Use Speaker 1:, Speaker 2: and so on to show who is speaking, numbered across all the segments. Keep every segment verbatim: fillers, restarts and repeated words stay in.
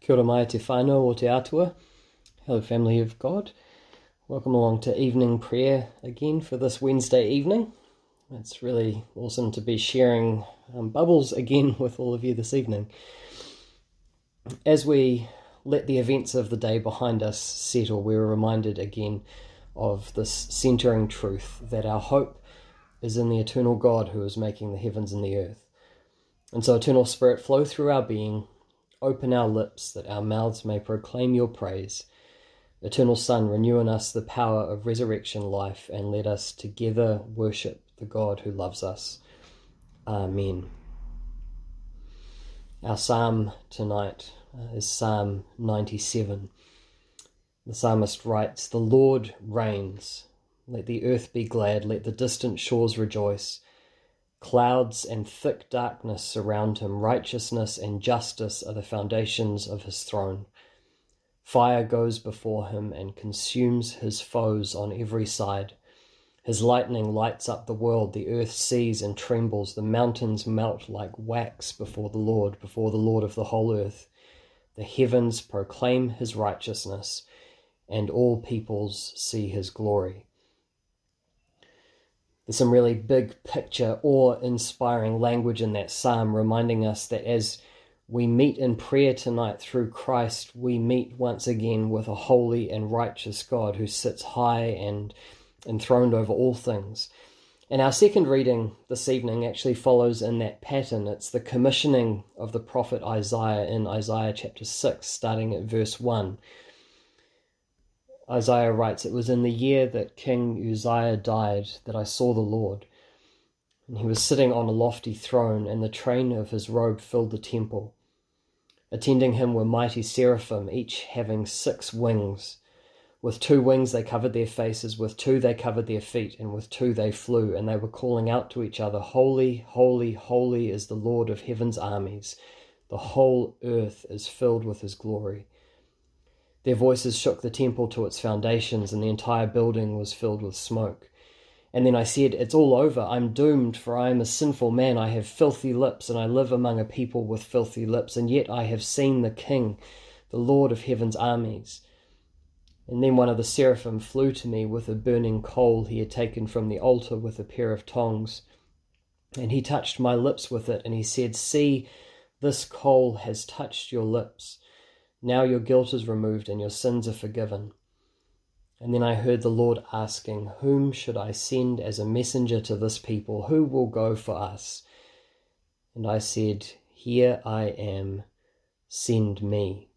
Speaker 1: Kia ora mai te whānau o te atua. Hello, family of God. Welcome along to evening prayer again for this Wednesday evening. It's really awesome to be sharing um, bubbles again with all of you this evening. As we let the events of the day behind us settle, we're reminded again of this centering truth that our hope is in the eternal God who is making the heavens and the earth. And so, Eternal Spirit, flow through our being, open our lips that our mouths may proclaim your praise. Eternal Son, renew in us the power of resurrection life, and let us together worship the God who loves us. Amen. Our psalm tonight is Psalm ninety-seven. The psalmist writes, "The Lord reigns. Let the earth be glad, let the distant shores rejoice. Clouds and thick darkness surround him. Righteousness and justice are the foundations of his throne. Fire goes before him and consumes his foes on every side. His lightning lights up the world. The earth sees and trembles. The mountains melt like wax before the Lord, before the Lord of the whole earth. The heavens proclaim his righteousness, and all peoples see his glory." There's some really big picture, awe-inspiring language in that psalm, reminding us that as we meet in prayer tonight through Christ, we meet once again with a holy and righteous God who sits high and enthroned over all things. And our second reading this evening actually follows in that pattern. It's the commissioning of the prophet Isaiah in Isaiah chapter six, starting at verse one. Isaiah writes, "It was in the year that King Uzziah died that I saw the Lord. And he was sitting on a lofty throne, and the train of his robe filled the temple. Attending him were mighty seraphim, each having six wings. With two wings they covered their faces, with two they covered their feet, and with two they flew, and they were calling out to each other, 'Holy, holy, holy is the Lord of heaven's armies. The whole earth is filled with his glory.' Their voices shook the temple to its foundations, and the entire building was filled with smoke. And then I said, 'It's all over. I'm doomed, for I am a sinful man. I have filthy lips, and I live among a people with filthy lips, and yet I have seen the King, the Lord of heaven's armies.' And then one of the seraphim flew to me with a burning coal he had taken from the altar with a pair of tongs. And he touched my lips with it, and he said, 'See, this coal has touched your lips. Now your guilt is removed and your sins are forgiven.' And then I heard the Lord asking, 'Whom should I send as a messenger to this people? Who will go for us?' And I said, 'Here I am, send me.'"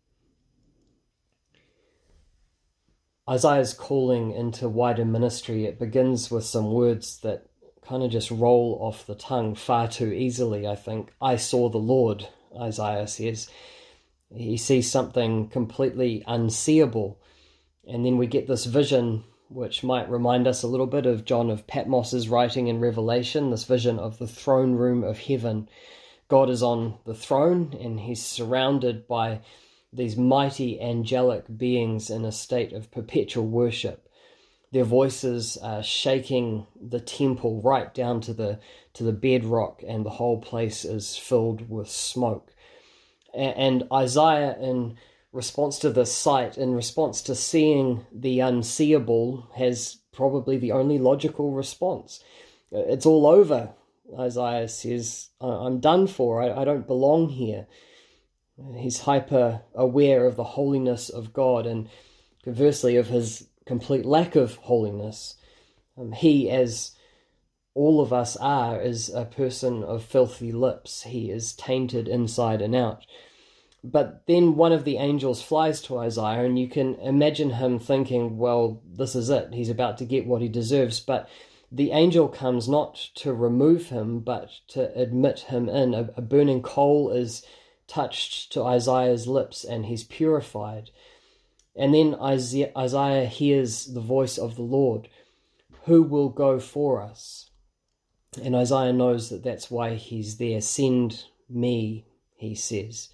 Speaker 1: Isaiah's calling into wider ministry, it begins with some words that kind of just roll off the tongue far too easily, I think. "I saw the Lord," Isaiah says. He sees something completely unseeable. And then we get this vision, which might remind us a little bit of John of Patmos's writing in Revelation, this vision of the throne room of heaven. God is on the throne, and he's surrounded by these mighty angelic beings in a state of perpetual worship. Their voices are shaking the temple right down to the to the bedrock, and the whole place is filled with smoke. And Isaiah, in response to this sight, in response to seeing the unseeable, has probably the only logical response. "It's all over," Isaiah says. "I'm done for. I, I don't belong here." He's hyper aware of the holiness of God, and conversely of his complete lack of holiness. Um, he, as all of us are, is a person of filthy lips. He is tainted inside and out. But then one of the angels flies to Isaiah, and you can imagine him thinking, well, this is it. He's about to get what he deserves. But the angel comes not to remove him, but to admit him in. A, a burning coal is touched to Isaiah's lips, and he's purified. And then Isaiah, Isaiah hears the voice of the Lord. "Who will go for us?" And Isaiah knows that that's why he's there. "Send me," he says.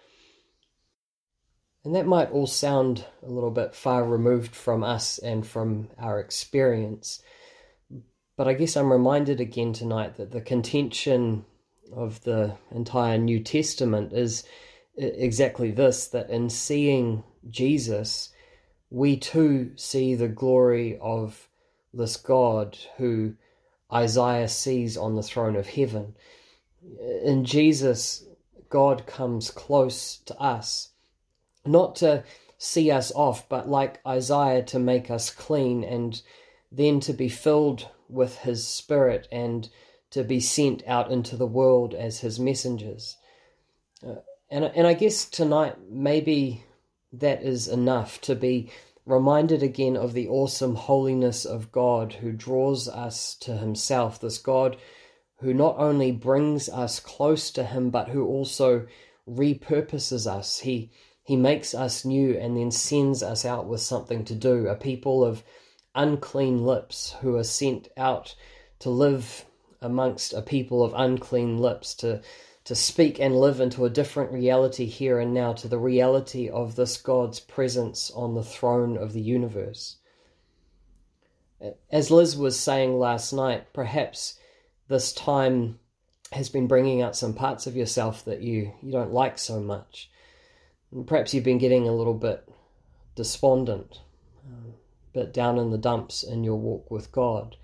Speaker 1: And that might all sound a little bit far removed from us and from our experience. But I guess I'm reminded again tonight that the contention of the entire New Testament is exactly this, that in seeing Jesus, we too see the glory of this God who Isaiah sees on the throne of heaven. In Jesus, God comes close to us, not to see us off, but like Isaiah, to make us clean, and then to be filled with his Spirit and to be sent out into the world as his messengers. Uh, and, and I guess tonight, maybe that is enough to be reminded again of the awesome holiness of God who draws us to himself, this God who not only brings us close to him, but who also repurposes us. He he makes us new and then sends us out with something to do, a people of unclean lips who are sent out to live amongst a people of unclean lips, to to speak and live into a different reality here and now, to the reality of this God's presence on the throne of the universe. As Liz was saying last night, perhaps this time has been bringing out some parts of yourself that you, you don't like so much. And perhaps you've been getting a little bit despondent, a bit down in the dumps in your walk with God.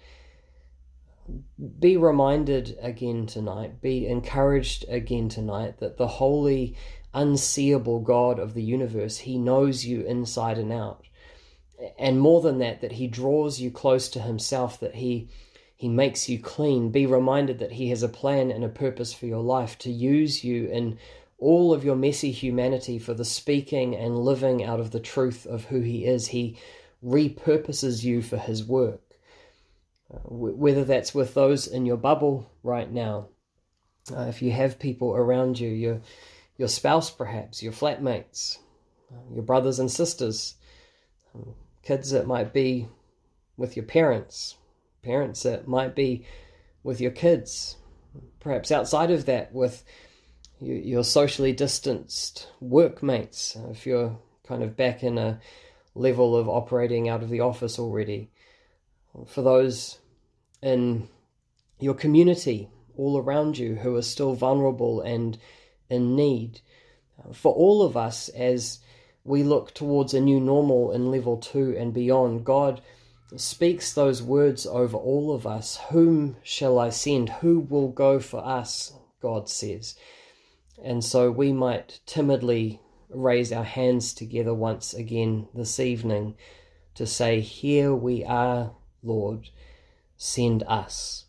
Speaker 1: Be reminded again tonight, be encouraged again tonight that the holy, unseeable God of the universe, he knows you inside and out. And more than that, that he draws you close to himself, that he he makes you clean. Be reminded that he has a plan and a purpose for your life, to use you in all of your messy humanity for the speaking and living out of the truth of who he is. He repurposes you for his work. Whether that's with those in your bubble right now, uh, if you have people around you, your your spouse perhaps, your flatmates, uh, your brothers and sisters, um, kids, it might be with your parents, parents, it might be with your kids, perhaps outside of that with your, your socially distanced workmates, uh, if you're kind of back in a level of operating out of the office already, for those in your community all around you who are still vulnerable and in need. For all of us, as we look towards a new normal in level two and beyond, God speaks those words over all of us. Whom shall I send? Who will go for us? God says. And so we might timidly raise our hands together once again this evening to say, here we are, Lord, send us.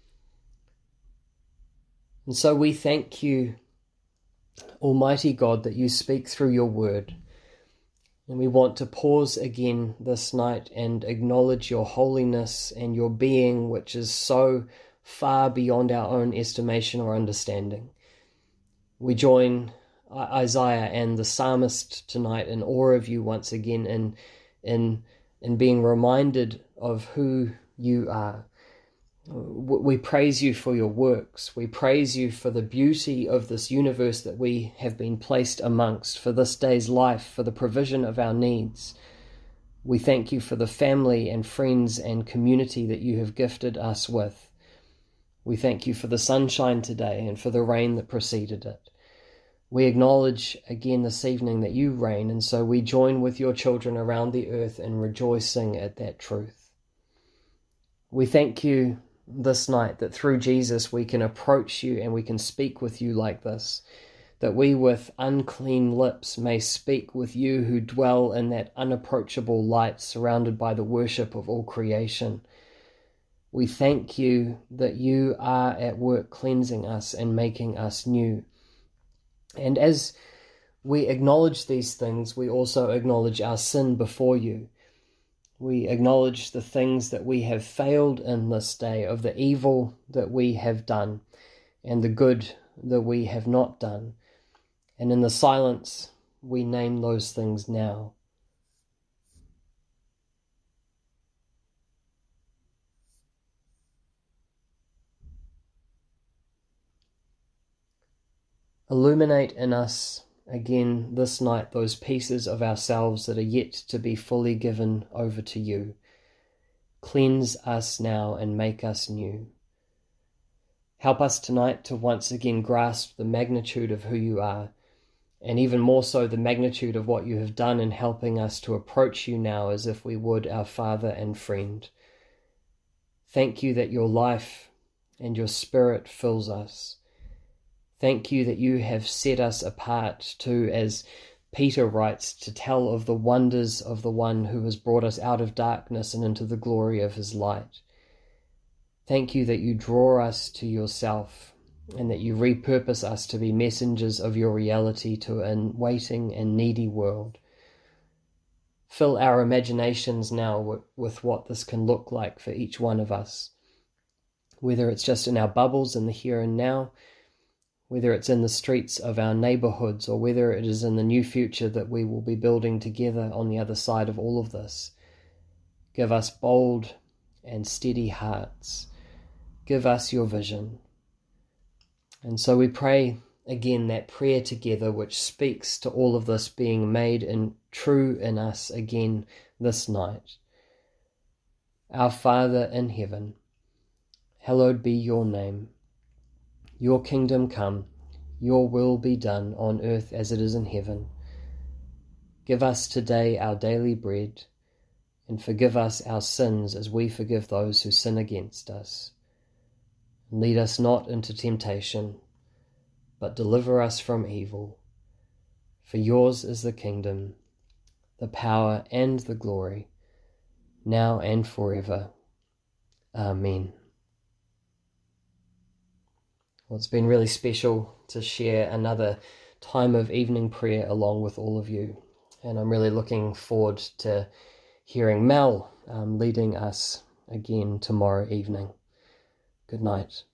Speaker 1: And so we thank you, Almighty God, that you speak through your word. And we want to pause again this night and acknowledge your holiness and your being, which is so far beyond our own estimation or understanding. We join Isaiah and the psalmist tonight in awe of you once again, in, in, in being reminded of who you are. We praise you for your works. We praise you for the beauty of this universe that we have been placed amongst, for this day's life, for the provision of our needs. We thank you for the family and friends and community that you have gifted us with. We thank you for the sunshine today and for the rain that preceded it. We acknowledge again this evening that you reign, and so we join with your children around the earth in rejoicing at that truth. We thank you this night that through Jesus we can approach you and we can speak with you like this, that we with unclean lips may speak with you who dwell in that unapproachable light surrounded by the worship of all creation. We thank you that you are at work cleansing us and making us new. And as we acknowledge these things, we also acknowledge our sin before you. We acknowledge the things that we have failed in this day, of the evil that we have done and the good that we have not done. And in the silence, we name those things now. Illuminate in us again this night those pieces of ourselves that are yet to be fully given over to you. Cleanse us now and make us new. Help us tonight to once again grasp the magnitude of who you are and even more so the magnitude of what you have done in helping us to approach you now as if we would our Father and friend. Thank you that your life and your Spirit fills us. Thank you that you have set us apart to, as Peter writes, to tell of the wonders of the one who has brought us out of darkness and into the glory of his light. Thank you that you draw us to yourself and that you repurpose us to be messengers of your reality to an waiting and needy world. Fill our imaginations now with what this can look like for each one of us, whether it's just in our bubbles in the here and now, whether it's in the streets of our neighborhoods, or whether it is in the new future that we will be building together on the other side of all of this. Give us bold and steady hearts. Give us your vision. And so we pray again that prayer together which speaks to all of this being made in true in us again this night. Our Father in heaven, hallowed be your name. Your kingdom come, your will be done on earth as it is in heaven. Give us today our daily bread, and forgive us our sins as we forgive those who sin against us. Lead us not into temptation, but deliver us from evil. For yours is the kingdom, the power and the glory, now and forever. Amen. Well, it's been really special to share another time of evening prayer along with all of you. And I'm really looking forward to hearing Mel um, leading us again tomorrow evening. Good night.